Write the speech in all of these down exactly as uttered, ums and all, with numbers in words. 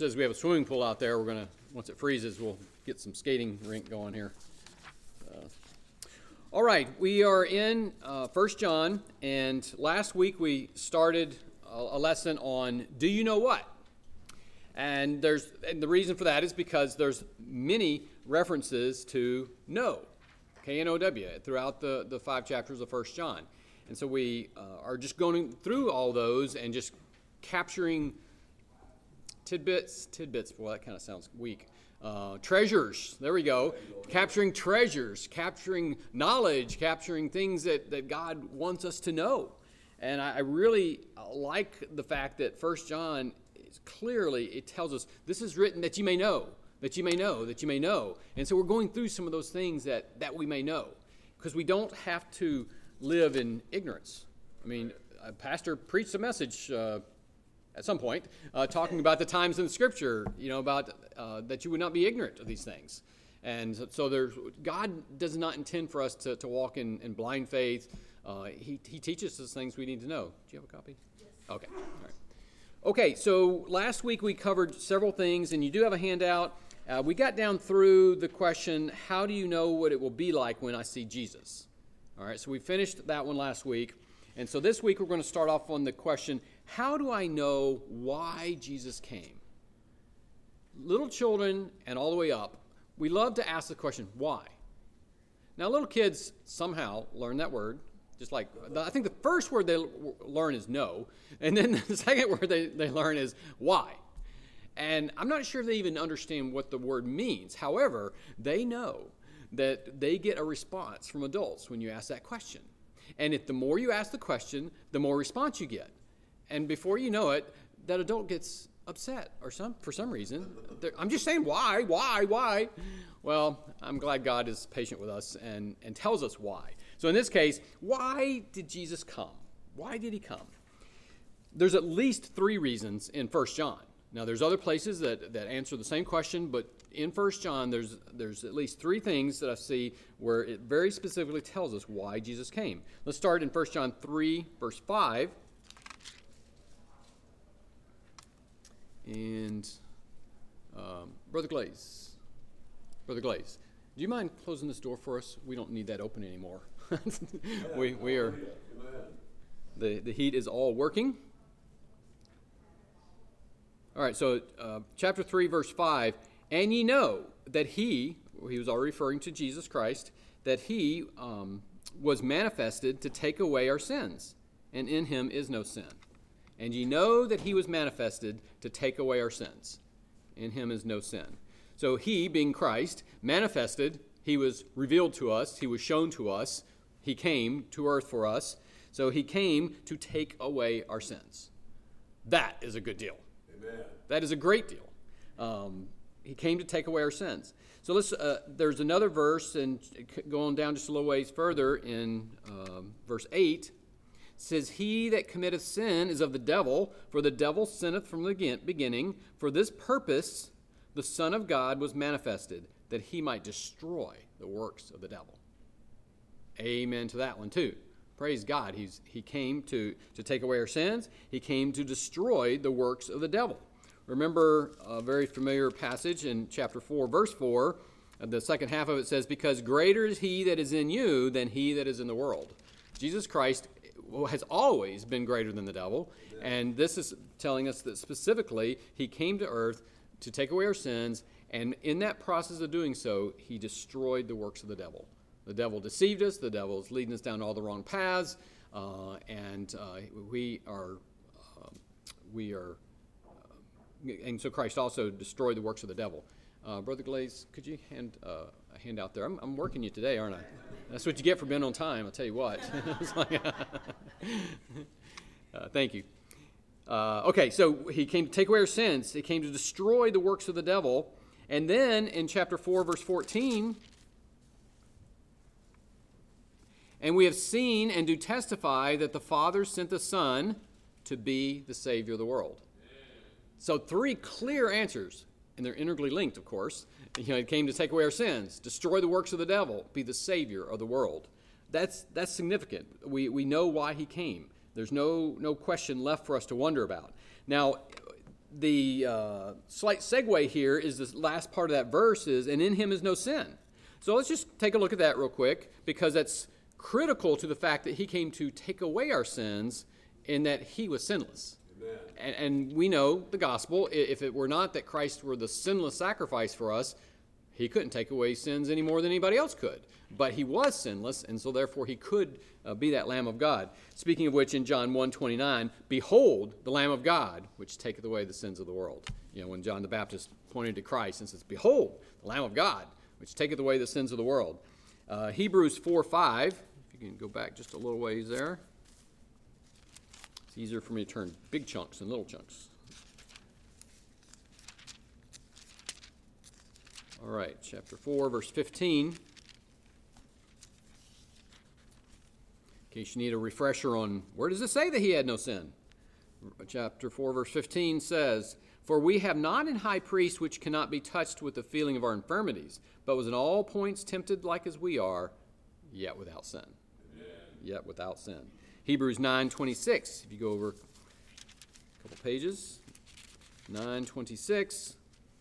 says we have a swimming pool out there. We're going to, once it freezes, we'll get some skating rink going here. Uh, all right, we are in uh, First John, and last week we started a, a lesson on Do You Know What? And there's and the reason for that is because there's many references to know, K N O W, throughout the, the five chapters of First John. And so we uh, are just going through all those and just capturing tidbits, tidbits, boy, that kind of sounds weak. Uh, treasures, there we go. Capturing treasures, capturing knowledge, capturing things that, that God wants us to know. And I, I really like the fact that First John is clearly, it tells us, this is written that you may know, that you may know, that you may know. And so we're going through some of those things that, that we may know, because we don't have to live in ignorance. I mean, a pastor preached a message uh, at some point uh, talking about the times in the Scripture, you know, about uh, that you would not be ignorant of these things. And so, so there's, God does not intend for us to, to walk in, in blind faith. Uh, he, he teaches us things we need to know. Do you have a copy? Yes. Okay. All right. Okay, so last week we covered several things, and you do have a handout. Uh, we got down through the question, how do you know what it will be like when I see Jesus? All right, so we finished that one last week. And so this week we're going to start off on the question, how do I know why Jesus came? Little children and all the way up, we love to ask the question, why? Now, little kids somehow learn that word. Just like, I think the first word they learn is no, and then the second word they, they learn is why. And I'm not sure they even understand what the word means. However, they know that they get a response from adults when you ask that question. And if the more you ask the question, the more response you get. And before you know it, that adult gets upset or some for some reason. They're, I'm just saying, why, why, why? Well, I'm glad God is patient with us and, and tells us why. So in this case, why did Jesus come? Why did he come? There's at least three reasons in First John. Now, there's other places that, that answer the same question, but in First John, there's there's at least three things that I see where it very specifically tells us why Jesus came. Let's start in First John three, verse five. And um, Brother Glaze, Brother Glaze, do you mind closing this door for us? We don't need that open anymore. we we are, the, the heat is all working. All right, so uh, chapter three, verse five, and ye know that he, he was already referring to Jesus Christ, that he um, was manifested to take away our sins, and in him is no sin. And ye know that he was manifested to take away our sins. In him is no sin. So he, being Christ, manifested, he was revealed to us, he was shown to us, he came to earth for us. So he came to take away our sins. That is a good deal. Amen. That is a great deal. Um, he came to take away our sins. So let's. Uh, there's another verse, and going down just a little ways further in um, verse eight, says, he that committeth sin is of the devil, for the devil sinneth from the beginning. For this purpose the Son of God was manifested, that he might destroy the works of the devil. Amen to that one too. Praise God. He's, he came to, to take away our sins. He came to destroy the works of the devil. Remember a very familiar passage in chapter four, verse four. The second half of it says, because greater is he that is in you than he that is in the world. Jesus Christ has always been greater than the devil. And this is telling us that specifically he came to earth to take away our sins. And in that process of doing so, he destroyed the works of the devil. The devil deceived us. The devil is leading us down all the wrong paths, uh, and uh, we are, uh, we are, uh, and so Christ also destroyed the works of the devil. Uh, Brother Glaze, could you hand uh, a hand out there? I'm, I'm working you today, aren't I? That's what you get for being on time. I'll tell you what. like, uh, thank you. Uh, okay, so he came to take away our sins. He came to destroy the works of the devil, and then in chapter four, verse fourteen. And we have seen and do testify that the Father sent the Son to be the Savior of the world. So three clear answers, and they're integrally linked, of course. You know, it came to take away our sins, destroy the works of the devil, be the Savior of the world. That's that's significant. We we know why he came. There's no no question left for us to wonder about. Now, the uh, slight segue here is this last part of that verse is, and in him is no sin. So let's just take a look at that real quick, because that's critical to the fact that he came to take away our sins in that he was sinless. And, and we know the gospel. If it were not that Christ were the sinless sacrifice for us, he couldn't take away sins any more than anybody else could. But he was sinless, and so therefore he could uh, be that Lamb of God. Speaking of which, in John one twenty-nine, behold the Lamb of God, which taketh away the sins of the world. You know, when John the Baptist pointed to Christ and says, behold the Lamb of God, which taketh away the sins of the world. Uh, Hebrews four five, if you can go back just a little ways there. It's easier for me to turn big chunks than little chunks. All right, chapter four, verse fifteen. In case you need a refresher on where does it say that he had no sin? Chapter four, verse fifteen says, for we have not an high priest which cannot be touched with the feeling of our infirmities, but was in all points tempted like as we are, yet without sin. Amen. Yet without sin. Hebrews nine twenty-six, if you go over a couple pages, nine twenty-six.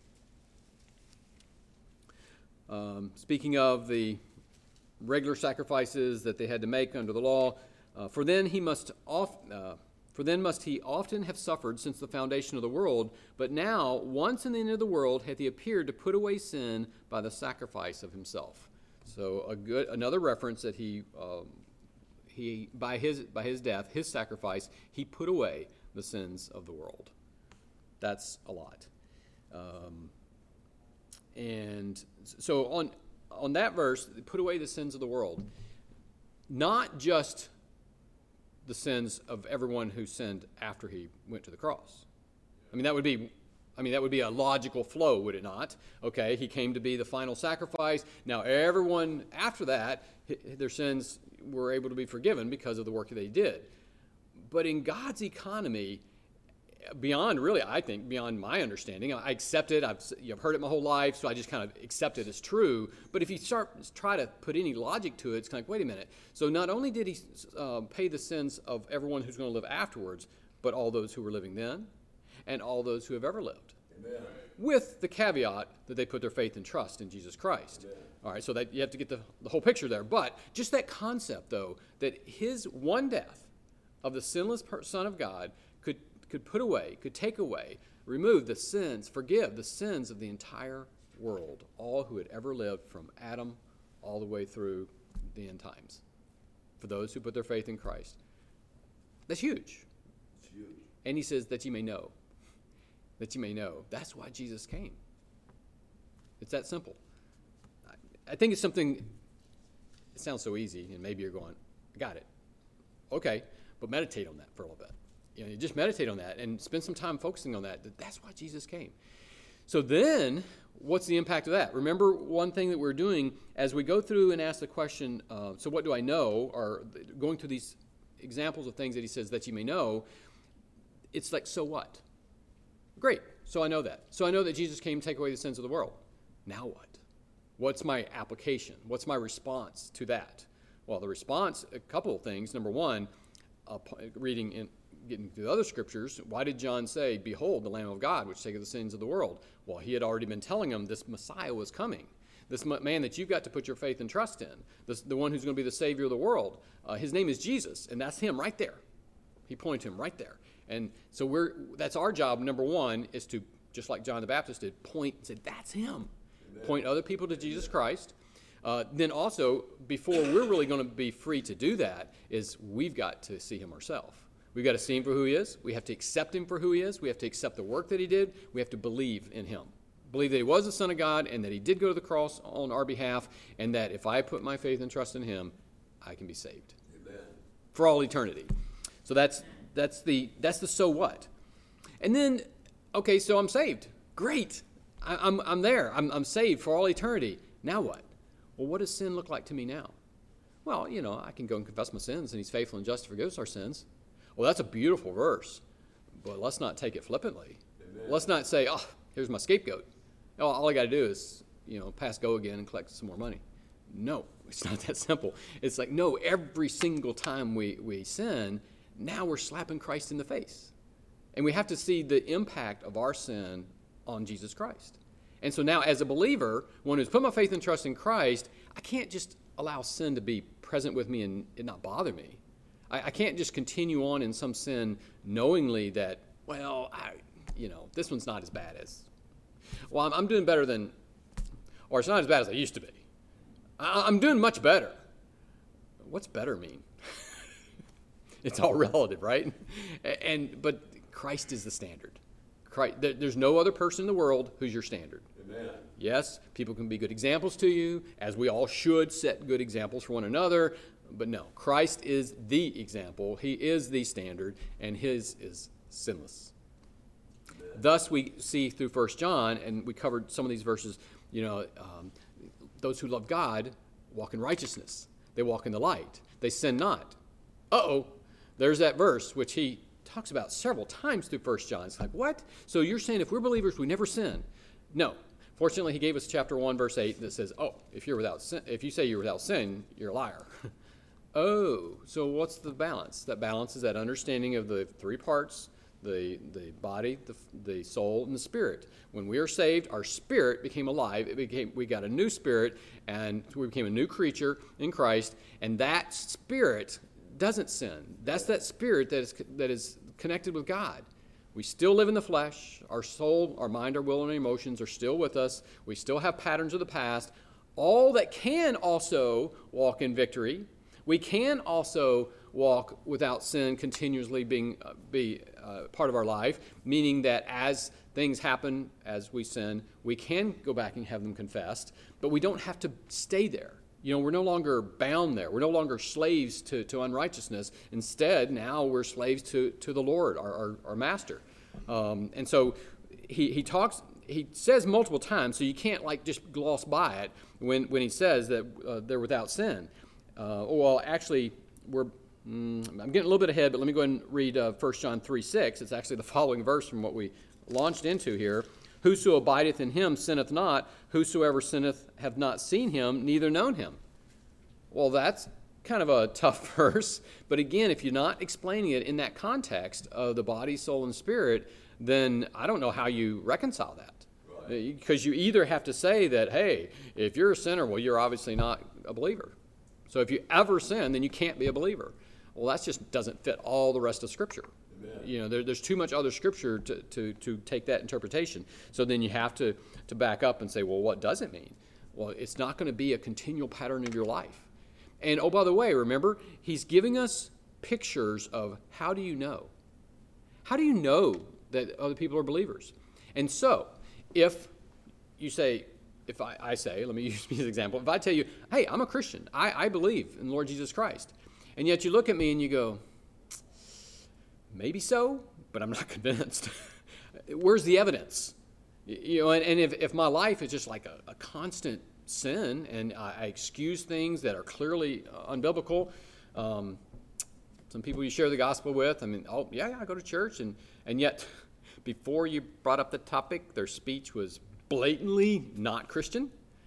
Um, speaking of the regular sacrifices that they had to make under the law, uh, for then he must oft, uh, for then must he often have suffered since the foundation of the world, but now once in the end of the world hath he appeared to put away sin by the sacrifice of himself. So a good another reference that he um, he by his by his death, his sacrifice, he put away the sins of the world. That's a lot. Um, and so on on that verse, put away the sins of the world, not just the sins of everyone who sinned after he went to the cross. I mean, that would be I mean, that would be a logical flow, would it not? Okay, he came to be the final sacrifice. Now, everyone after that, their sins were able to be forgiven because of the work that they did. But in God's economy, beyond, really, I think, beyond my understanding, I accept it. I've, I've heard it my whole life, so I just kind of accept it as true. But if you start try to put any logic to it, it's kind of like, wait a minute. So not only did he uh, pay the sins of everyone who's going to live afterwards, but all those who were living then, and all those who have ever lived. Amen. With the caveat that they put their faith and trust in Jesus Christ. Amen. All right, so that you have to get the, the whole picture there. But just that concept, though, that his one death of the sinless Son of God could, could put away, could take away, remove the sins, forgive the sins of the entire world, all who had ever lived from Adam all the way through the end times, for those who put their faith in Christ. That's huge. It's huge. And he says that you may know. That you may know. That's why Jesus came. It's that simple. I, I think it's something, it sounds so easy, and maybe you're going, I got it. Okay, but meditate on that for a little bit. You know, you just meditate on that and spend some time focusing on that. That that's why Jesus came. So then, what's the impact of that? Remember one thing that we're doing as we go through and ask the question, uh, so what do I know? Or going through these examples of things that he says that you may know, it's like, so what? Great. So I know that. So I know that Jesus came to take away the sins of the world. Now what? What's my application? What's my response to that? Well, the response, a couple of things. Number one, uh, reading in, getting to the other scriptures, why did John say, behold, the Lamb of God, which taketh the sins of the world? Well, he had already been telling them this Messiah was coming. This man that you've got to put your faith and trust in, this, the one who's going to be the Savior of the world. Uh, his name is Jesus, and that's him right there. He pointed to him right there. And so we're that's our job, number one, is to, just like John the Baptist did, point and say, that's him. Amen. Point other people to Jesus Christ. Uh, then also, before we're really going to be free to do that, is we've got to see him ourselves. We've got to see him for who he is. We have to accept him for who he is. We have to accept the work that he did. We have to believe in him. Believe that he was the Son of God and that he did go to the cross on our behalf, and that if I put my faith and trust in him, I can be saved. Amen. For all eternity. So that's that's the that's the so what. And then, okay, so I'm saved. Great. I, I'm I'm there. I'm I'm saved for all eternity. Now what? Well, what does sin look like to me now? Well, you know, I can go and confess my sins, and he's faithful and just to forgive us our sins. Well, that's a beautiful verse, but let's not take it flippantly. Amen. Let's not say, oh, here's my scapegoat. All, all I got to do is, you know, pass go again and collect some more money. No, it's not that simple. It's like, no, every single time we, we sin, now we're slapping Christ in the face. And we have to see the impact of our sin on Jesus Christ. And so now, as a believer, one who's put my faith and trust in Christ, I can't just allow sin to be present with me and it not bother me. I, I can't just continue on in some sin knowingly that, well, I, you know, this one's not as bad as, well, I'm, I'm doing better than, or it's not as bad as I used to be. I, I'm doing much better. What's better mean? It's all relative, right? And but Christ is the standard. Christ, there's no other person in the world who's your standard. Amen. Yes, people can be good examples to you, as we all should set good examples for one another. But no, Christ is the example. He is the standard, and his is sinless. Amen. Thus, we see through First John, and we covered some of these verses, you know, um, those who love God walk in righteousness. They walk in the light. They sin not. Uh-oh, there's that verse which he talks about several times through First John. It's like, what? So you're saying if we're believers, we never sin? No. Fortunately, he gave us chapter one, verse eight that says, oh, if you're without sin, if you say you're without sin, you're a liar. Oh, so what's the balance? That balance is that understanding of the three parts, the the body, the, the soul, and the spirit. When we are saved, our spirit became alive. It became we got a new spirit, and we became a new creature in Christ, and that spirit doesn't sin. That's that spirit that is that is connected with God. We still live in the flesh. Our soul, our mind, our will, and our emotions are still with us. We still have patterns of the past. All that can also walk in victory. We can also walk without sin continuously being uh, be uh, part of our life, meaning that as things happen, as we sin, we can go back and have them confessed, but we don't have to stay there. You know, we're no longer bound there. We're no longer slaves to, to unrighteousness. Instead, now we're slaves to, to the Lord, our, our, our master. Um, and so he, he talks, he says multiple times, so you can't like just gloss by it when, when he says that uh, they're without sin. Uh, well, actually, we're mm, I'm getting a little bit ahead, but let me go ahead and read uh, First John three six. It's actually the following verse from what we launched into here. Whoso abideth in him sinneth not. Whosoever sinneth hath not seen him, neither known him. Well, that's kind of a tough verse. But again, if you're not explaining it in that context of the body, soul, and spirit, then I don't know how you reconcile that. Right. Because you either have to say that, hey, if you're a sinner, well, you're obviously not a believer. So if you ever sin, then you can't be a believer. Well, that just doesn't fit all the rest of Scripture. Amen. You know, there, there's too much other Scripture to, to, to take that interpretation. So then you have to, to back up and say, well, what does it mean? Well, it's not going to be a continual pattern of your life. And, oh, by the way, remember, he's giving us pictures of how do you know? How do you know that other people are believers? And so, if you say, if I, I say, let me use me as an example, if I tell you, hey, I'm a Christian, I, I believe in the Lord Jesus Christ, and yet you look at me and you go, maybe so, but I'm not convinced. Where's the evidence? You know, and, and if, if my life is just like a, a constant sin and I, I excuse things that are clearly uh, unbiblical, um, some people you share the gospel with, I mean, oh, yeah, I go to church, and, and yet before you brought up the topic, their speech was blatantly not Christian.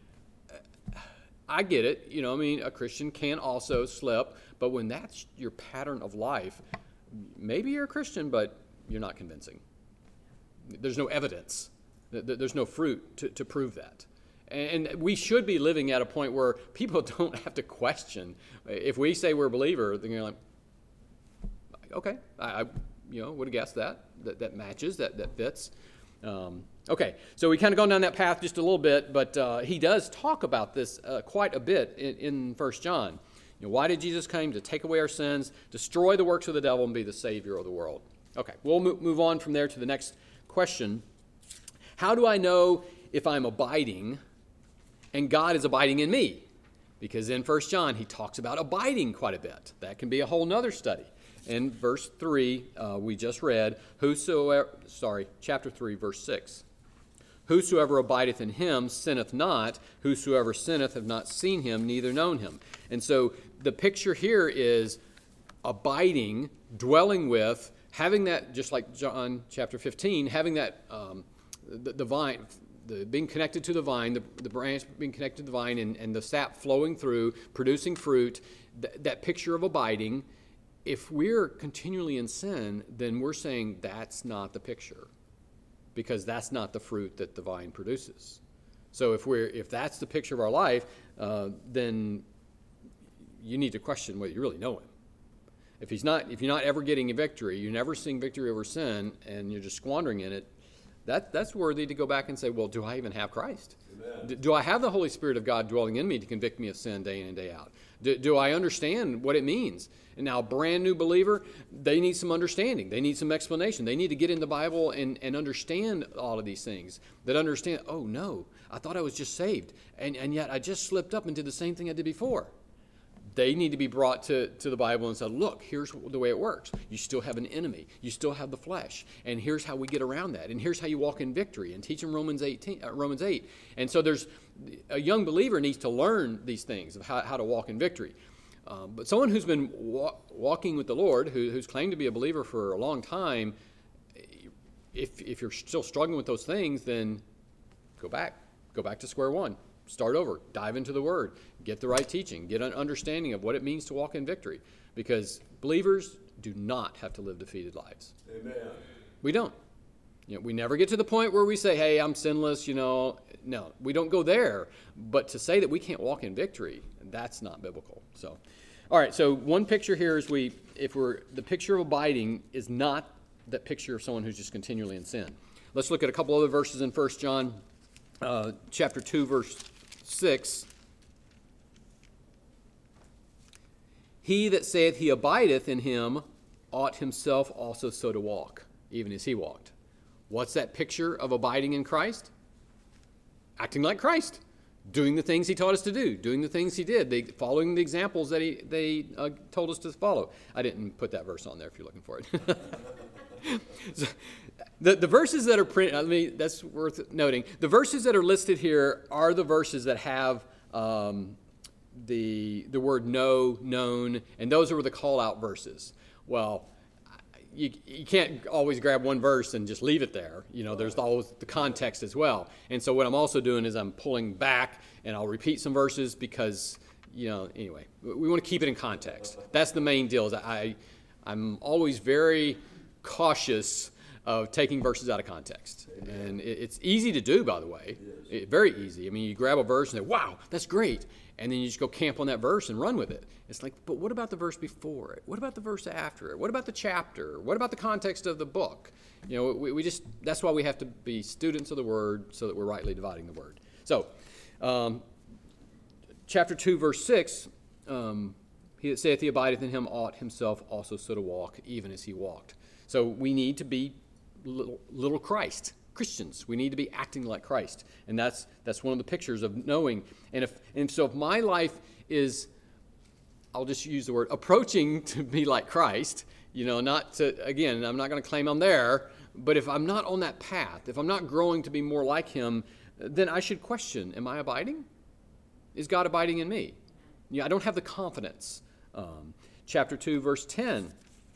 I get it. You know, I mean, a Christian can also slip, but when that's your pattern of life, maybe you're a Christian, but you're not convincing. There's no evidence. There's no fruit to, to prove that. And we should be living at a point where people don't have to question. If we say we're a believer, then you're like, okay, I, I you know, would have guessed that. That, that matches, that, that fits. Um, okay, so we kind of gone down that path just a little bit, but uh, he does talk about this uh, quite a bit in, in First John. You know, why did Jesus come? To take away our sins, destroy the works of the devil, and be the Savior of the world. Okay, we'll move on from there to the next question. How do I know if I'm abiding and God is abiding in me? Because in First John, he talks about abiding quite a bit. That can be a whole nother study. In verse three, uh, we just read, whosoever, sorry, chapter three, verse six. Whosoever abideth in him sinneth not. Whosoever sinneth have not seen him, neither known him. And so the picture here is abiding, dwelling with, having that, just like John chapter fifteen, having that, um, the, the vine, the, being connected to the vine, the, the branch being connected to the vine, and, and the sap flowing through, producing fruit, th- that picture of abiding. if we're continually in sin, then we're saying that's not the picture, because that's not the fruit that the vine produces. So if we're if that's the picture of our life, uh, then you need to question whether you really know him. If he's not, if you're not ever getting a victory, you're never seeing victory over sin, and you're just squandering in it, that that's worthy to go back and say, well, do I even have Christ? D- do I have the Holy Spirit of God dwelling in me to convict me of sin day in and day out? Do, do I understand what it means? And now, a brand new believer, they need some understanding. They need some explanation. They need to get in the Bible and, and understand all of these things. That understand, oh, no, I thought I was just saved, and, and yet I just slipped up and did the same thing I did before. They need to be brought to, to the Bible and said, look, here's the way it works. You still have an enemy. You still have the flesh. And here's how we get around that. And here's how you walk in victory. And teach them Romans eighteen, uh, Romans eight. And so there's a young believer needs to learn these things of how, how to walk in victory. Um, but someone who's been wa- walking with the Lord, who, who's claimed to be a believer for a long time, if if you're still struggling with those things, then go back. Go back to square one. Start over. Dive into the Word. Get the right teaching. Get an understanding of what it means to walk in victory. Because believers do not have to live defeated lives. Amen. We don't. You know, we never get to the point where we say, hey, I'm sinless, you know. No, we don't go there. But to say that we can't walk in victory, that's not biblical. So, all right, so one picture here is we, if we're, the picture of abiding is not that picture of someone who's just continually in sin. Let's look at a couple other verses in First John uh, chapter two, verse six. He that saith he abideth in him ought himself also so to walk, even as he walked. What's that picture of abiding in Christ? Acting like Christ, doing the things he taught us to do, doing the things he did, they, following the examples that he they uh, told us to follow. I didn't put that verse on there if you're looking for it. so, the, the verses that are printed, I mean, that's worth noting. The verses that are listed here are the verses that have um, the the word know, known, and those are the call-out verses. Well, you, you can't always grab one verse and just leave it there. You know, there's always the context as well. And so what I'm also doing is I'm pulling back, and I'll repeat some verses because, you know, anyway, we want to keep it in context. That's the main deal. Is I, I'm always very cautious of taking verses out of context. And it, it's easy to do, by the way. It, very easy. I mean, you grab a verse and say, wow, that's great. And then you just go camp on that verse and run with it. It's like, but what about the verse before it? What about the verse after it? What about the chapter? What about the context of the book? You know, we, we just, that's why we have to be students of the Word so that we're rightly dividing the Word. So, um, chapter two, verse six, um, he that saith he abideth in him ought himself also so to walk, even as he walked. So we need to be little, little Christ. Christians, we need to be acting like Christ, and that's that's one of the pictures of knowing. And if and so, if my life is, I'll just use the word approaching to be like Christ, you know, not to again, I'm not going to claim I'm there, but if I'm not on that path, if I'm not growing to be more like Him, then I should question: am I abiding? Is God abiding in me? Yeah, I don't have the confidence. Um, chapter two, verse ten: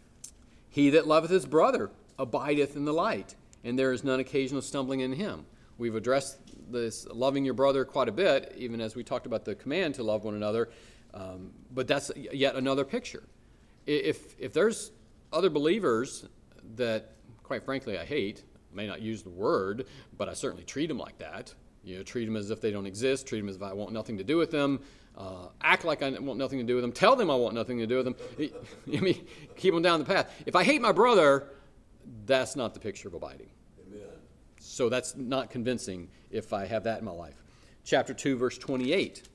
He that loveth his brother abideth in the light, and there is none occasional stumbling in him. We've addressed this loving your brother quite a bit, even as we talked about the command to love one another, um, but that's yet another picture. If if there's other believers that, quite frankly, I hate, I may not use the word, but I certainly treat them like that. You know, treat them as if they don't exist, treat them as if I want nothing to do with them, uh, act like I want nothing to do with them, tell them I want nothing to do with them. I mean, keep them down the path. If I hate my brother, that's not the picture of abiding. Amen. So that's not convincing if I have that in my life. Chapter two, verse twenty-eight.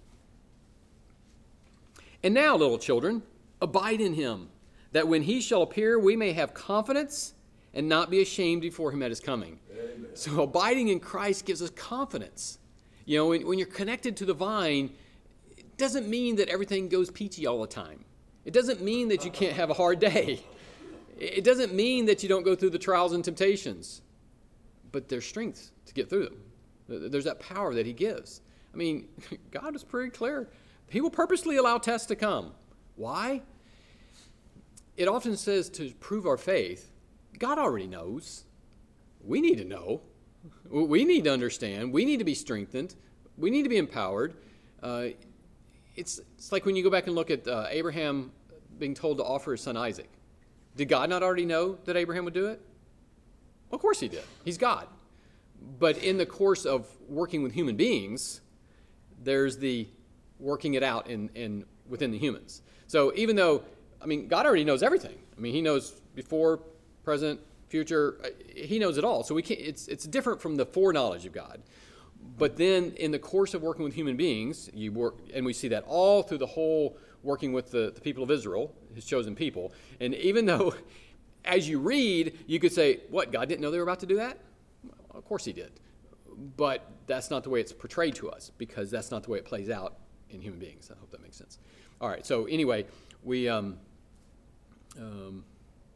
And now, little children, abide in him, that when he shall appear, we may have confidence and not be ashamed before him at his coming. Amen. So abiding in Christ gives us confidence. You know, when, when you're connected to the vine, it doesn't mean that everything goes peachy all the time. It doesn't mean that you can't have a hard day. It doesn't mean that you don't go through the trials and temptations, but there's strength to get through them. There's that power that he gives. I mean, God is pretty clear. He will purposely allow tests to come. Why? It often says to prove our faith. God already knows. We need to know. We need to understand. We need to be strengthened. We need to be empowered. Uh, it's, it's like when you go back and look at uh, Abraham, being told to offer his son Isaac. Did God not already know that Abraham would do it? Well, of course he did. He's God. But in the course of working with human beings, there's the working it out in, in within the humans. So even though, I mean, God already knows everything. I mean, he knows before, present, future. He knows it all. So we can't, it's it's different from the foreknowledge of God. But then in the course of working with human beings, you work, and we see that all through the whole working with the, the people of Israel, his chosen people. And even though, as you read, you could say, what, God didn't know they were about to do that? Well, of course he did. But that's not the way it's portrayed to us, because that's not the way it plays out in human beings. I hope that makes sense. All right, so anyway, we, um, um,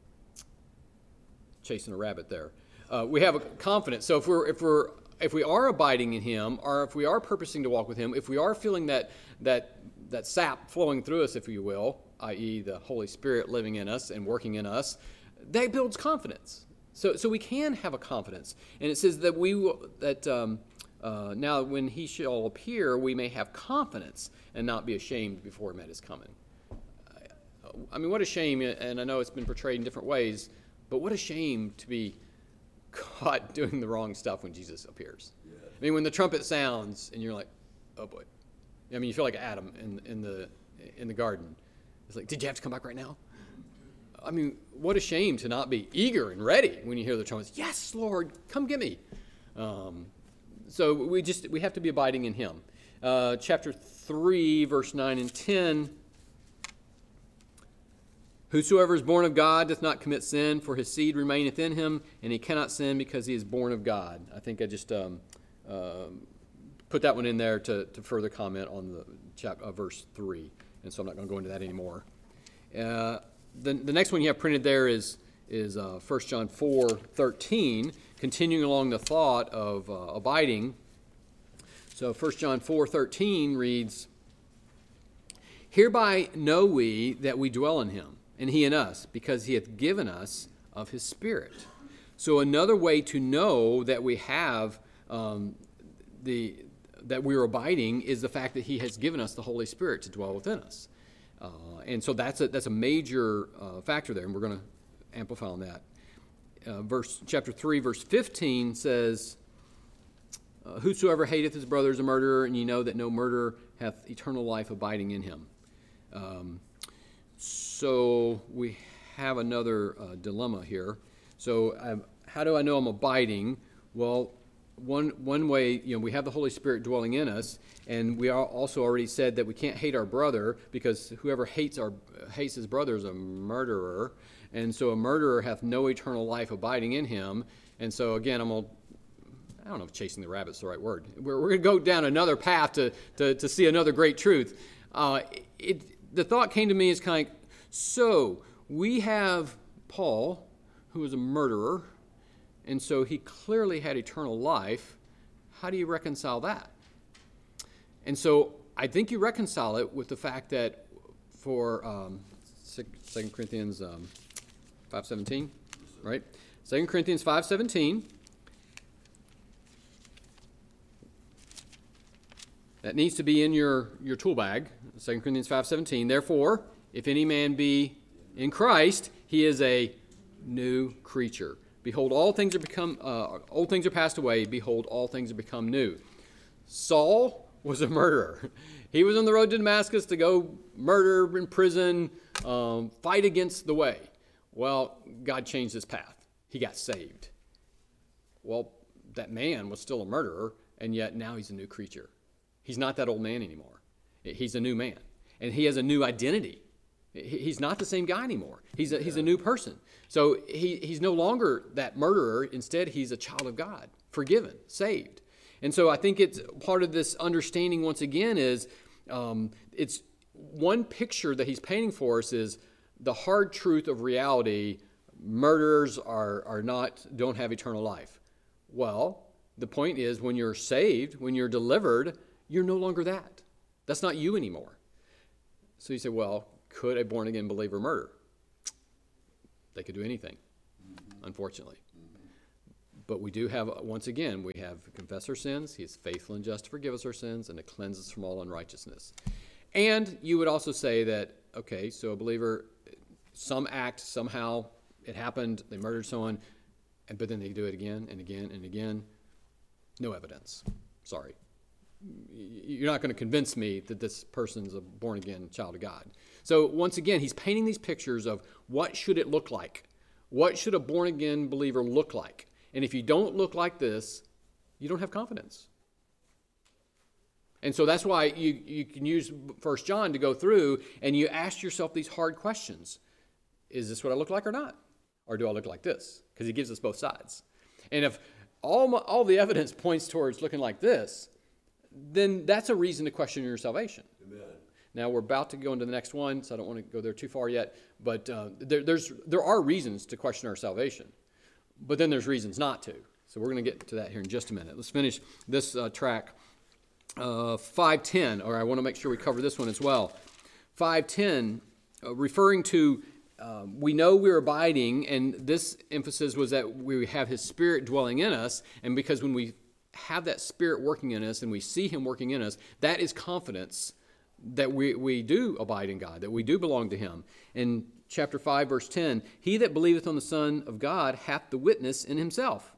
chasing a rabbit there. Uh, we have a confidence. So if we're, if we're, if we are abiding in him, or if we are purposing to walk with him, if we are feeling that that that sap flowing through us, if you will, that is the Holy Spirit living in us and working in us, that builds confidence. So so we can have a confidence. And it says that we will, that um, uh, now when he shall appear, we may have confidence and not be ashamed before him at his coming. I mean, what a shame, and I know it's been portrayed in different ways, but what a shame to be caught doing the wrong stuff when Jesus appears. Yeah. I mean, when the trumpet sounds and you're like, oh boy. I mean, you feel like Adam in in the in the garden. It's like, did you have to come back right now? I mean, what a shame to not be eager and ready when you hear the trumpets. Yes, Lord, come get me. Um, so we just we have to be abiding in him. Uh, chapter three, verse nine and ten. Whosoever is born of God doth not commit sin, for his seed remaineth in him, and he cannot sin because he is born of God. I think I just um, uh, put that one in there to, to further comment on the chap, uh, verse three, and so I'm not going to go into that anymore. Uh, the, the next one you have printed there is is uh, First John four thirteen, continuing along the thought of uh, abiding. So First John four thirteen reads, Hereby know we that we dwell in him, and he in us, because he hath given us of his Spirit. So another way to know that we have um, the that we're abiding is the fact that he has given us the Holy Spirit to dwell within us. Uh, and so that's a, that's a major uh, factor there, and we're going to amplify on that. Uh, verse chapter three, verse fifteen says, uh, Whosoever hateth his brother is a murderer, and ye know that no murderer hath eternal life abiding in him. Um, so we have another uh, dilemma here. So um, how do I know I'm abiding? Well, one one way, you know, we have the Holy Spirit dwelling in us, and we are also already said that we can't hate our brother, because whoever hates our hates his brother is a murderer, and so a murderer hath no eternal life abiding in him. And so again, I'm gonna, I don't know if chasing the rabbit's the right word. We're, we're going to go down another path to, to, to see another great truth. Uh, it, the thought came to me as kind of, so we have Paul, who was a murderer, and so he clearly had eternal life. How do you reconcile that? And so I think you reconcile it with the fact that for um, Second Corinthians um, five seventeen, right? Second Corinthians five seventeen. That needs to be in your, your tool bag, Second Corinthians five seventeen. Therefore, if any man be in Christ, he is a new creature. Behold, all things are become uh, old things are passed away. Behold, all things are become new. Saul was a murderer. He was on the road to Damascus to go murder, imprison, um, fight against the way. Well, God changed his path. He got saved. Well, that man was still a murderer, and yet now he's a new creature. He's not that old man anymore. He's a new man, and he has a new identity. He's not the same guy anymore. He's a, he's a new person. So he, he's no longer that murderer. Instead, he's a child of God, forgiven, saved. And so I think it's part of this understanding once again is um, it's one picture that he's painting for us is the hard truth of reality. Murderers are, are not, don't have eternal life. Well, the point is when you're saved, when you're delivered, you're no longer that. That's not you anymore. So you say, well, could a born-again believer murder? They could do anything, unfortunately. But we do have, once again, we have confess our sins. He is faithful and just to forgive us our sins and to cleanse us from all unrighteousness. And you would also say that okay, so a believer, some act, somehow it happened, they murdered someone, and but then they do it again and again and again. No evidence. Sorry. You're not going to convince me that this person's a born-again child of God. So once again, he's painting these pictures of what should it look like. What should a born-again believer look like? And if you don't look like this, you don't have confidence. And so that's why you, you can use First John to go through and you ask yourself these hard questions. Is this what I look like or not? Or do I look like this? Because he gives us both sides. And if all, my, all the evidence points towards looking like this, then that's a reason to question your salvation. Amen. Now, we're about to go into the next one, so I don't want to go there too far yet. But uh, there, there's, there are reasons to question our salvation. But then there's reasons not to. So we're going to get to that here in just a minute. Let's finish this uh, track. Uh, five ten, or I want to make sure we cover this one as well. five ten, uh, referring to, um, we know we're abiding, and this emphasis was that we have his Spirit dwelling in us, and because when we have that Spirit working in us and we see him working in us, that is confidence that we, we do abide in God, that we do belong to him. In chapter five, verse ten, he that believeth on the Son of God hath the witness in himself.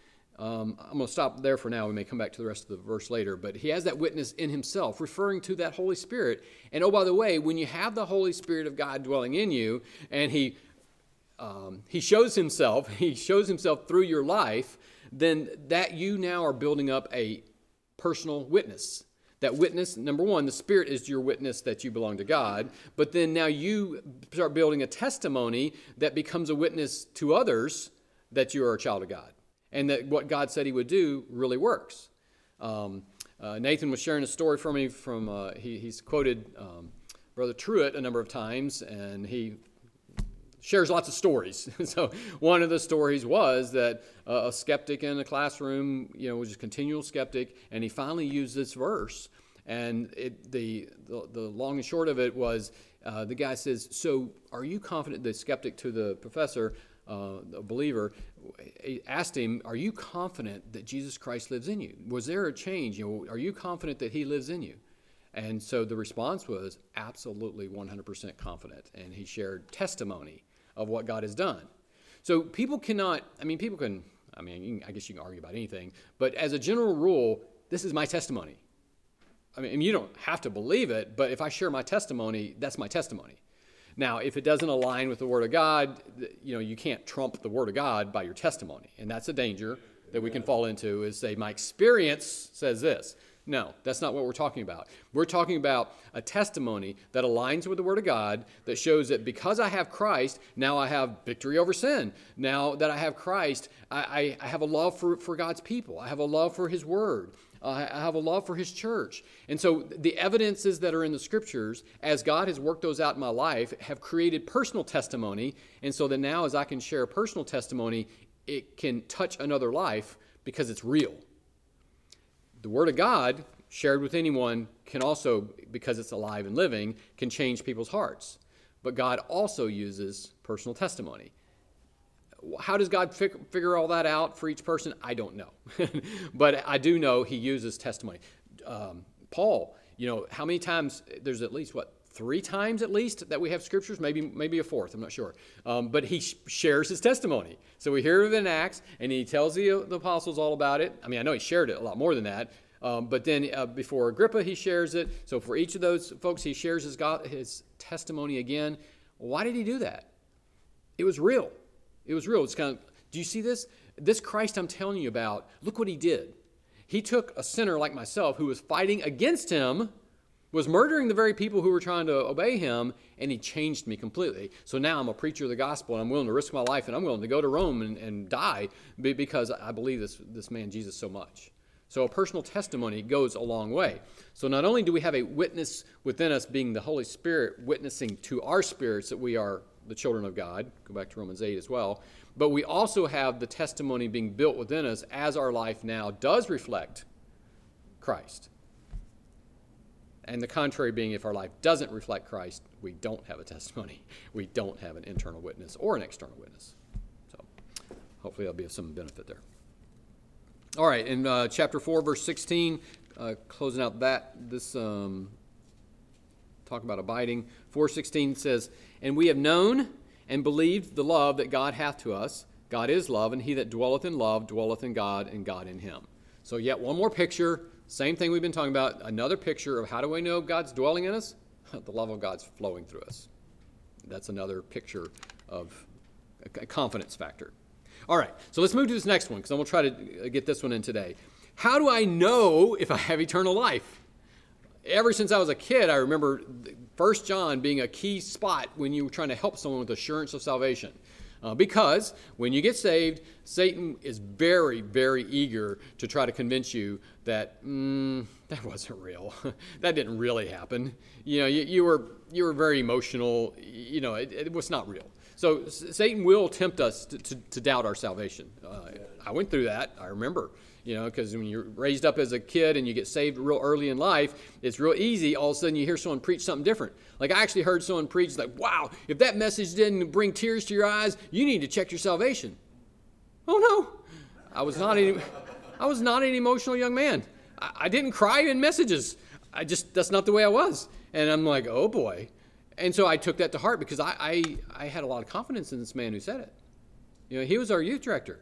Um, I'm going to stop there for now. We may come back to the rest of the verse later. But he has that witness in himself, referring to that Holy Spirit. And oh, by the way, when you have the Holy Spirit of God dwelling in you, and he um, he shows himself, he shows himself through your life, then that you now are building up a personal witness. That witness, number one, the Spirit is your witness that you belong to God. But then now you start building a testimony that becomes a witness to others that you are a child of God. And that what God said he would do really works. Um, uh, Nathan was sharing a story for me from, uh, he, he's quoted um, Brother Truett a number of times, and he shares lots of stories. So one of the stories was that uh, a skeptic in a classroom, you know, was a continual skeptic, and he finally used this verse. And it, the, the, the long and short of it was, uh, the guy says, so are you confident, the skeptic to the professor, Uh, a believer, asked him, are you confident that Jesus Christ lives in you? Was there a change? You know, are you confident that he lives in you? And so the response was absolutely one hundred percent confident. And he shared testimony of what God has done. So people cannot, I mean, people can, I mean, you can, I guess you can argue about anything, but as a general rule, this is my testimony. I mean, you don't have to believe it, but if I share my testimony, that's my testimony. Now, if it doesn't align with the Word of God, you know, you can't trump the Word of God by your testimony. And that's a danger that we can fall into, is say, my experience says this. No, that's not what we're talking about. We're talking about a testimony that aligns with the Word of God, that shows that because I have Christ, now I have victory over sin. Now that I have Christ, I, I, I have a love for, for God's people. I have a love for his Word. Uh, I have a love for his church. And so the evidences that are in the scriptures, as God has worked those out in my life, have created personal testimony. And so that now as I can share a personal testimony, it can touch another life because it's real. The Word of God, shared with anyone, can also, because it's alive and living, can change people's hearts. But God also uses personal testimony. How does God fig- figure all that out for each person? I don't know. But I do know he uses testimony. Um, Paul, you know, how many times, there's at least, what, three times at least that we have scriptures, maybe maybe a fourth, I'm not sure. Um, but he sh- shares his testimony. So we hear of it in Acts, and he tells the, the apostles all about it. I mean, I know he shared it a lot more than that. Um, but then uh, before Agrippa, he shares it. So for each of those folks, he shares his, God, his testimony again. Why did he do that? It was real. It was real. It's kind of, do you see this? This Christ I'm telling you about, look what he did. He took a sinner like myself who was fighting against him, was murdering the very people who were trying to obey him, and he changed me completely. So now I'm a preacher of the gospel, and I'm willing to risk my life, and I'm willing to go to Rome and, and die because I believe this, this man Jesus so much. So a personal testimony goes a long way. So not only do we have a witness within us, being the Holy Spirit witnessing to our spirits that we are the children of God, go back to Romans eight as well, but we also have the testimony being built within us as our life now does reflect Christ. And the contrary being, if our life doesn't reflect Christ, we don't have a testimony. We don't have an internal witness or an external witness. So hopefully that'll be of some benefit there. All right, in uh, chapter four, verse sixteen, uh, closing out that this um, talk about abiding. four sixteen says, "And we have known and believed the love that God hath to us. God is love, and he that dwelleth in love dwelleth in God, and God in him." So yet one more picture, same thing we've been talking about, another picture of how do we know God's dwelling in us? The love of God's flowing through us. That's another picture of a confidence factor. All right, so let's move to this next one, because I'm going to try to get this one in today. How do I know if I have eternal life? Ever since I was a kid, I remember First John being a key spot when you were trying to help someone with assurance of salvation. Uh, because when you get saved, Satan is very, very eager to try to convince you that mm, that wasn't real. That didn't really happen. You know, you, you were you were very emotional. You know, it, it was not real. So S- Satan will tempt us to, to, to doubt our salvation. Uh, I went through that. I remember. You know, because when you're raised up as a kid and you get saved real early in life, it's real easy. All of a sudden you hear someone preach something different. Like I actually heard someone preach like, wow, if that message didn't bring tears to your eyes, you need to check your salvation. Oh, no. I was not any, I was not an emotional young man. I, I didn't cry in messages. I just, that's not the way I was. And I'm like, oh, boy. And so I took that to heart because I, I, I had a lot of confidence in this man who said it. You know, he was our youth director.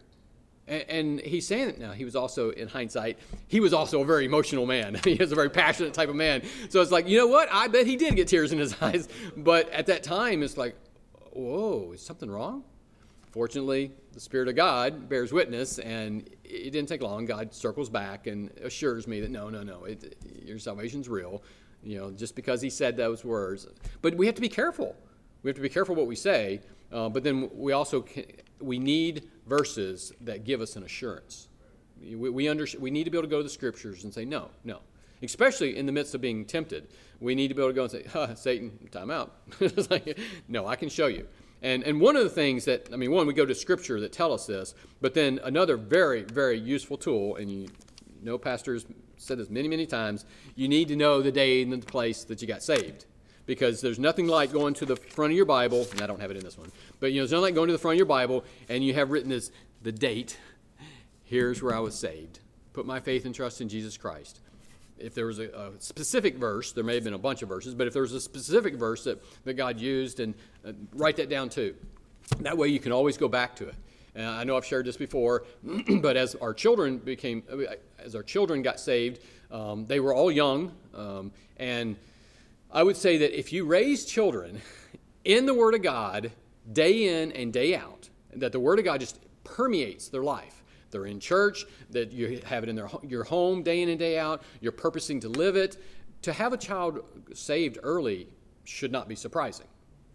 And he's saying it now. He was also, in hindsight, he was also a very emotional man. He was a very passionate type of man. So it's like, you know what? I bet he did get tears in his eyes. But at that time, it's like, whoa, is something wrong? Fortunately, the Spirit of God bears witness, and it didn't take long. God circles back and assures me that, no, no, no, it, your salvation's real. You know, just because he said those words. But we have to be careful. We have to be careful what we say. Uh, but then we also can, we need verses that give us an assurance. We we, under, we need to be able to go to the Scriptures and say, no, no. Especially in the midst of being tempted. We need to be able to go and say, huh, Satan, time out. It's like, no, I can show you. And and one of the things that, I mean, one, we go to Scripture that tell us this, but then another very, very useful tool, and you know pastors said this many, many times, you need to know the day and the place that you got saved. Because there's nothing like going to the front of your Bible, and I don't have it in this one, but you know, there's nothing like going to the front of your Bible and you have written this, the date, here's where I was saved. Put my faith and trust in Jesus Christ. If there was a, a specific verse, there may have been a bunch of verses, but if there was a specific verse that, that God used, and uh, write that down too. That way you can always go back to it. And I know I've shared this before, but as our children became, as our children got saved, um, they were all young, um, and I would say that if you raise children in the Word of God day in and day out, that the Word of God just permeates their life. They're in church, that you have it in their your home day in and day out, you're purposing to live it. To have a child saved early should not be surprising.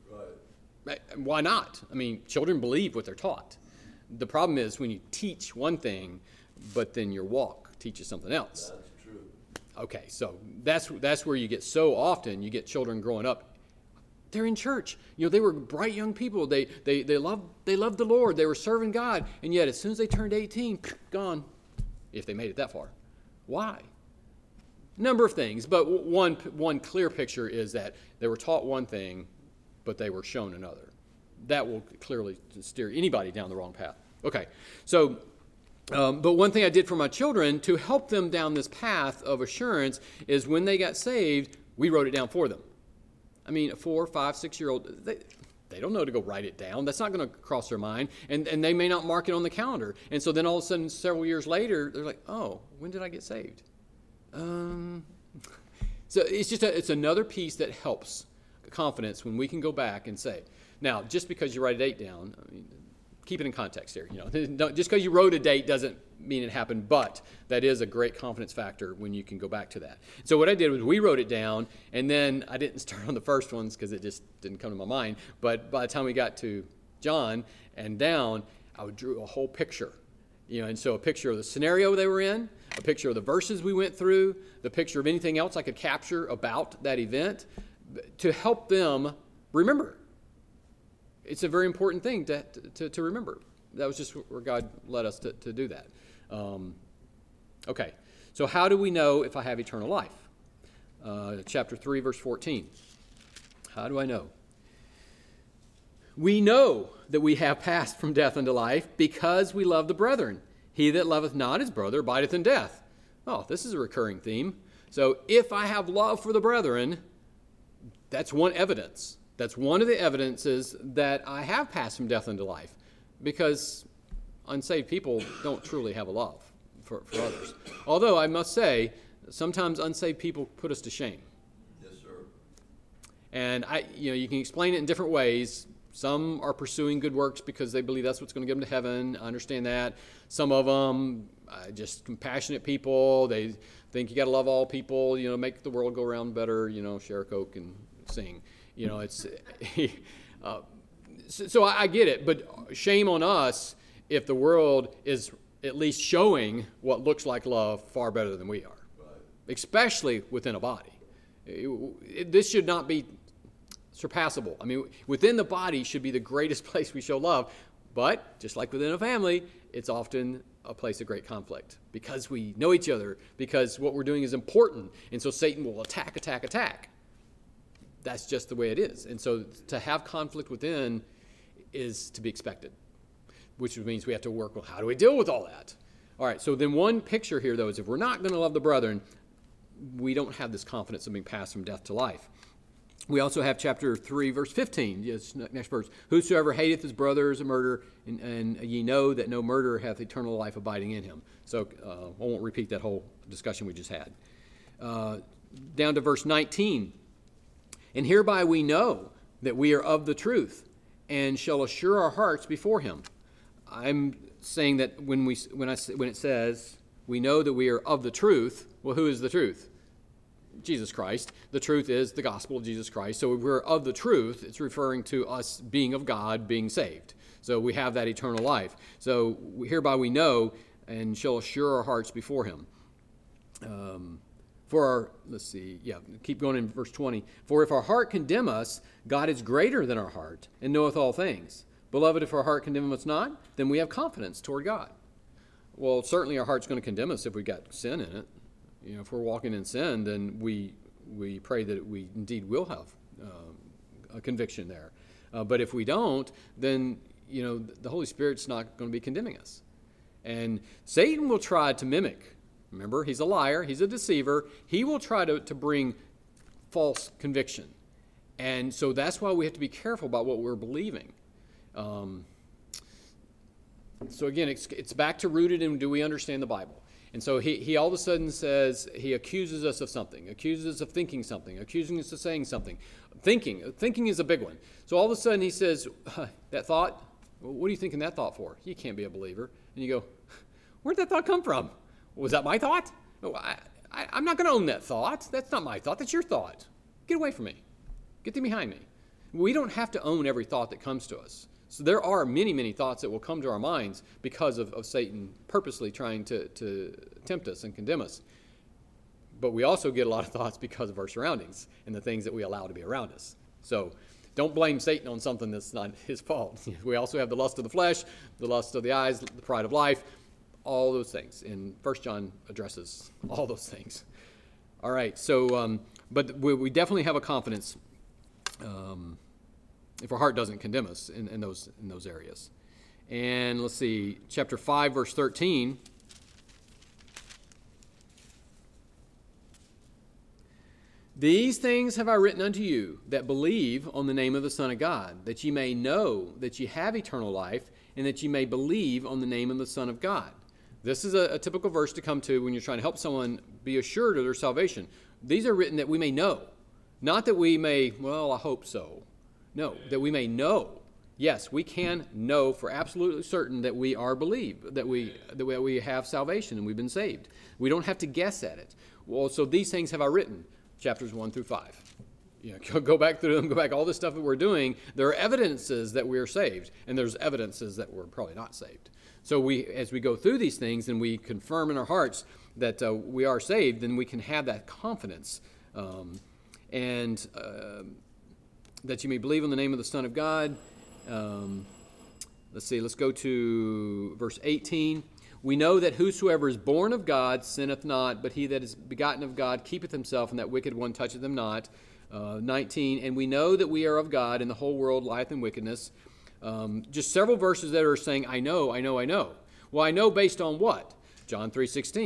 Right. Why not? I mean, children believe what they're taught. The problem is when you teach one thing, but then your walk teaches something else. That's true. Okay, so that's that's where you get so often, you get children growing up, they're in church. You know, they were bright young people. They they they loved they loved the Lord. They were serving God. And yet as soon as they turned eighteen, gone, if they made it that far. Why? Number of things, but one one clear picture is that they were taught one thing, but they were shown another. That will clearly steer anybody down the wrong path. Okay, so Um, but one thing I did for my children to help them down this path of assurance is when they got saved, we wrote it down for them. I mean, a four, five, six-year-old, they, they don't know to go write it down. That's not going to cross their mind, and, and they may not mark it on the calendar. And so then all of a sudden, several years later, they're like, oh, when did I get saved? Um, so it's just a, it's another piece that helps confidence when we can go back and say, now, just because you write a date down, I mean, keep it in context here. You know, just because you wrote a date doesn't mean it happened, but that is a great confidence factor when you can go back to that. So what I did was we wrote it down, and then I didn't start on the first ones because it just didn't come to my mind. But by the time we got to John and down, I drew a whole picture. You know, and so a picture of the scenario they were in, a picture of the verses we went through, the picture of anything else I could capture about that event to help them remember. It's a very important thing to, to, to remember. That was just where God led us to, to do that. Um, okay, so how do we know if I have eternal life? Uh, chapter three, verse fourteen. How do I know? We know that we have passed from death unto life because we love the brethren. He that loveth not his brother abideth in death. Oh, this is a recurring theme. So if I have love for the brethren, that's one evidence. That's one of the evidences that I have passed from death into life, because unsaved people don't truly have a love for, for others. Although I must say, sometimes unsaved people put us to shame. Yes, sir. And I, you know, you can explain it in different ways. Some are pursuing good works because they believe that's what's going to get them to heaven. I understand that. Some of them, uh, just compassionate people. They think you got to love all people. You know, make the world go around better. You know, share a Coke and sing. You know, it's uh, so, so I, I get it. But shame on us if the world is at least showing what looks like love far better than we are, right. Especially within a body. It, it, this should not be surpassable. I mean, within the body should be the greatest place we show love, but just like within a family, it's often a place of great conflict because we know each other, because what we're doing is important, and so Satan will attack, attack, attack. That's just the way it is. And so to have conflict within is to be expected, which means we have to work, well, how do we deal with all that? All right, so then one picture here, though, is if we're not going to love the brethren, we don't have this confidence of being passed from death to life. We also have chapter three, verse fifteen. Yes, next verse. Whosoever hateth his brother is a murderer, and, and ye know that no murderer hath eternal life abiding in him. So uh, I won't repeat that whole discussion we just had. Uh, down to verse nineteen. And hereby we know that we are of the truth, and shall assure our hearts before him. I'm saying that when we when I when it says we know that we are of the truth, well, who is the truth? Jesus Christ. The truth is the gospel of Jesus Christ. So if we're of the truth, it's referring to us being of God, being saved. So we have that eternal life. So hereby we know and shall assure our hearts before him. Um, for our, let's see, yeah, keep going in verse twenty. For if our heart condemn us, God is greater than our heart and knoweth all things. Beloved, if our heart condemn us not, then we have confidence toward God. Well, certainly our heart's going to condemn us if we got sin in it. You know, if we're walking in sin, then we we pray that we indeed will have uh, a conviction there. Uh, but if we don't, then, you know, the Holy Spirit's not going to be condemning us. And Satan will try to mimic. Remember, he's a liar. He's a deceiver. He will try to, to bring false conviction. And so that's why we have to be careful about what we're believing. Um, so again, it's, it's back to rooted in, do we understand the Bible? And so he, he all of a sudden says, he accuses us of something, accuses us of thinking something, accusing us of saying something. Thinking, thinking is a big one. So all of a sudden he says, that thought, well, what are you thinking that thought for? You can't be a believer. And you go, where'd that thought come from? Was that my thought? Oh, I, I, I'm not going to own that thought. That's not my thought. That's your thought. Get away from me. Get thee behind me. We don't have to own every thought that comes to us. So there are many, many thoughts that will come to our minds because of, of Satan purposely trying to, to tempt us and condemn us. But we also get a lot of thoughts because of our surroundings and the things that we allow to be around us. So don't blame Satan on something that's not his fault. We also have the lust of the flesh, the lust of the eyes, the pride of life, all those things. And First John addresses all those things. All right, so, um, but we, we definitely have a confidence um if our heart doesn't condemn us in, in those in those areas. And let's see, chapter five, verse thirteen. These things have I written unto you that believe on the name of the Son of God, that ye may know that ye have eternal life, and that ye may believe on the name of the Son of God. This is a, a typical verse to come to when you're trying to help someone be assured of their salvation. These are written that we may know, not that we may, well, I hope so. No, that we may know. Yes, we can know for absolutely certain that we are believed, that we that we have salvation and we've been saved. We don't have to guess at it. Well, so these things have I written, chapters one through five. You know, go back through them, go back all the stuff that we're doing. There are evidences that we're saved, and there's evidences that we're probably not saved. So we, as we go through these things and we confirm in our hearts that uh, we are saved, then we can have that confidence. Um, and... Uh, that you may believe in the name of the Son of God. Um, let's see, let's go to verse eighteen. We know that whosoever is born of God sinneth not, but he that is begotten of God keepeth himself, and that wicked one toucheth him not. Uh, nineteen, and we know that we are of God, and the whole world lieth in wickedness. Um, just several verses that are saying, I know, I know, I know. Well, I know based on what? John three sixteen.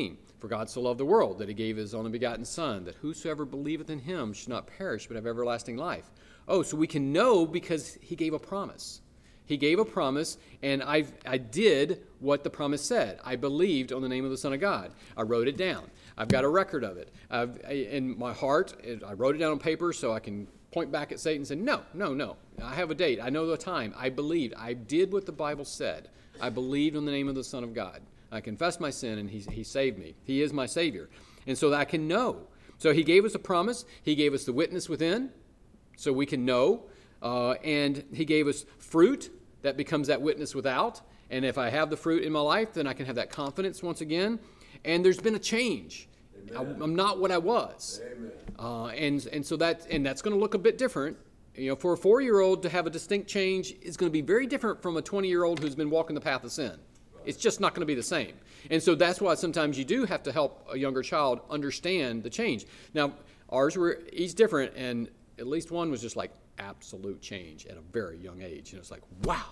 For God so loved the world that he gave his only begotten Son, that whosoever believeth in him should not perish but have everlasting life. Oh, so we can know because he gave a promise. He gave a promise, and I I did what the promise said. I believed on the name of the Son of God. I wrote it down. I've got a record of it. I've, in my heart, I wrote it down on paper so I can point back at Satan and say, no, no, no. I have a date. I know the time. I believed. I did what the Bible said. I believed on the name of the Son of God. I confessed my sin, and he, he saved me. He is my Savior. And so that I can know. So he gave us a promise. He gave us the witness within, so we can know. Uh, and he gave us fruit that becomes that witness without. And if I have the fruit in my life, then I can have that confidence once again. And there's been a change. I, I'm not what I was. Uh, and and so that and that's going to look a bit different. You know, for a four-year-old to have a distinct change is going to be very different from a twenty-year-old who's been walking the path of sin. It's just not going to be the same. And so that's why sometimes you do have to help a younger child understand the change. Now, ours were, he's different, and at least one was just like absolute change at a very young age. And it's like, wow.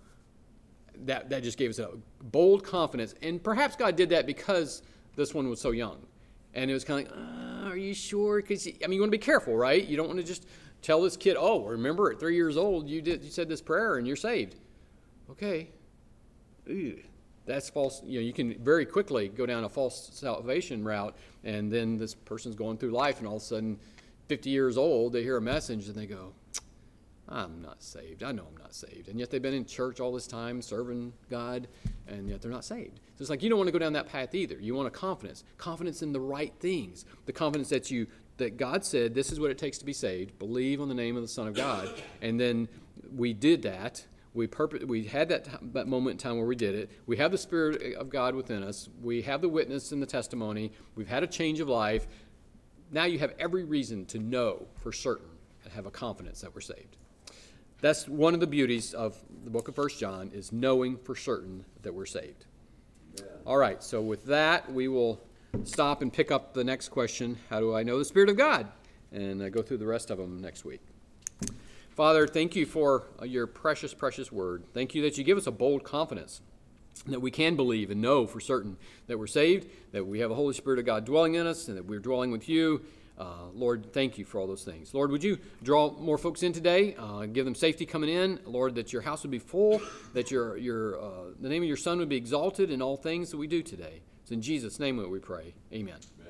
That, that just gave us a bold confidence. And perhaps God did that because this one was so young. And it was kind of like, uh, are you sure? Because, I mean, you want to be careful, right? You don't want to just tell this kid, oh, remember at three years old, you did you said this prayer and you're saved. Okay. Ew. That's false. You know, you can very quickly go down a false salvation route, and then this person's going through life, and all of a sudden, fifty years old, they hear a message, and they go, I'm not saved. I know I'm not saved. And yet they've been in church all this time, serving God, and yet they're not saved. So it's like you don't want to go down that path either. You want a confidence. Confidence in the right things. The confidence that you that God said, this is what it takes to be saved. Believe on the name of the Son of God. And then we did that. We purpose, we had that, t- that moment in time where we did it. We have the Spirit of God within us. We have the witness and the testimony. We've had a change of life. Now you have every reason to know for certain and have a confidence that we're saved. That's one of the beauties of the book of First John, is knowing for certain that we're saved. Yeah. All right, so with that, we will stop and pick up the next question. How do I know the Spirit of God? And uh, go through the rest of them next week. Father, thank you for uh, your precious, precious word. Thank you that you give us a bold confidence that we can believe and know for certain that we're saved, that we have a Holy Spirit of God dwelling in us, and that we're dwelling with you. Uh, Lord, thank you for all those things. Lord, would you draw more folks in today, uh, give them safety coming in. Lord, that your house would be full, that your your uh, the name of your Son would be exalted in all things that we do today. It's in Jesus' name that we pray. Amen.